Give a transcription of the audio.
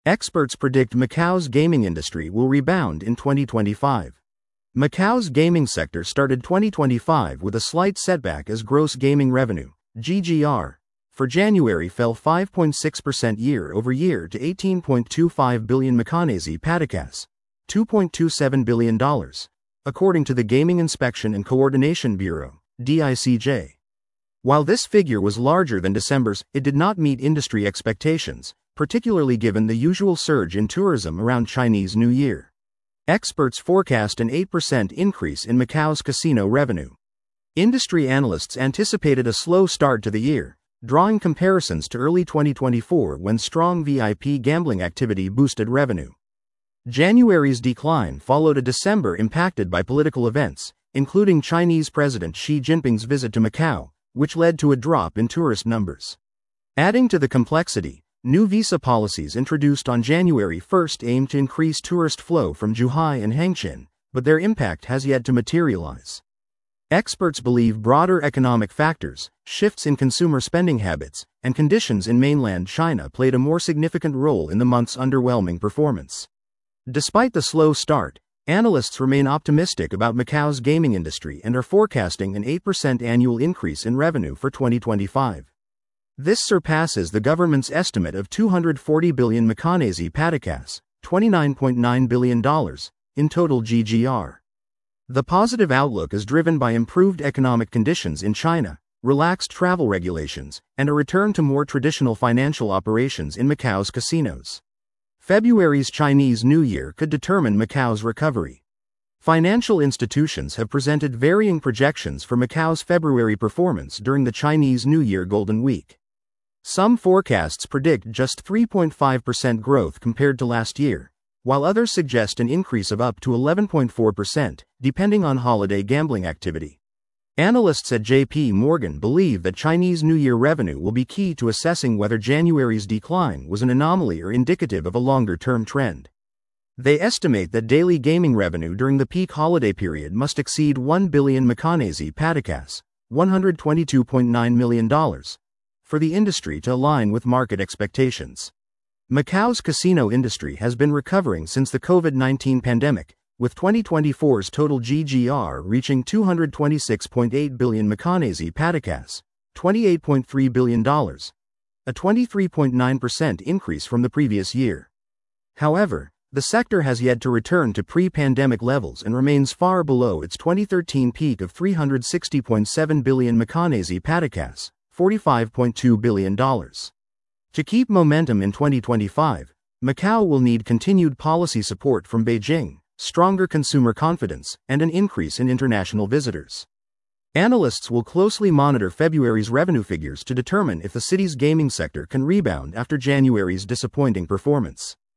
Experts predict Macau's gaming industry will rebound in 2025. Macau's gaming sector started 2025 with a slight setback as gross gaming revenue, GGR, for January fell 5.6% year-over-year to 18.25 billion Macanese Patakas, $2.27 billion, according to the Gaming Inspection and Coordination Bureau, DICJ. While this figure was larger than December's, it did not meet industry expectations, particularly given the usual surge in tourism around Chinese New Year. Experts forecast an 8% increase in Macau's casino revenue. Industry analysts anticipated a slow start to the year, drawing comparisons to early 2024 when strong VIP gambling activity boosted revenue. January's decline followed a December impacted by political events, including Chinese President Xi Jinping's visit to Macau, which led to a drop in tourist numbers. Adding to the complexity, new visa policies introduced on January 1 aimed to increase tourist flow from Zhuhai and Hengqin, but their impact has yet to materialize. Experts believe broader economic factors, shifts in consumer spending habits, and conditions in mainland China played a more significant role in the month's underwhelming performance. Despite the slow start, analysts remain optimistic about Macau's gaming industry and are forecasting an 8% annual increase in revenue for 2025. This surpasses the government's estimate of 240 billion Macanese Patakas, $29.9 billion, in total GGR. The positive outlook is driven by improved economic conditions in China, relaxed travel regulations, and a return to more traditional financial operations in Macau's casinos. February's Chinese New Year could determine Macau's recovery. Financial institutions have presented varying projections for Macau's February performance during the Chinese New Year Golden Week. Some forecasts predict just 3.5% growth compared to last year, while others suggest an increase of up to 11.4%, depending on holiday gambling activity. Analysts at J.P. Morgan believe that Chinese New Year revenue will be key to assessing whether January's decline was an anomaly or indicative of a longer-term trend. They estimate that daily gaming revenue during the peak holiday period must exceed 1 billion Macanese Patakas, $122.9 million, for the industry to align with market expectations. Macau's casino industry has been recovering since the COVID-19 pandemic, with 2024's total GGR reaching 226.8 billion Macanese Patakas, $28.3 billion, a 23.9% increase from the previous year. However, the sector has yet to return to pre-pandemic levels and remains far below its 2013 peak of 360.7 billion Macanese Patakas, $45.2 billion. To keep momentum in 2025, Macau will need continued policy support from Beijing, stronger consumer confidence, and an increase in international visitors. Analysts will closely monitor February's revenue figures to determine if the city's gaming sector can rebound after January's disappointing performance.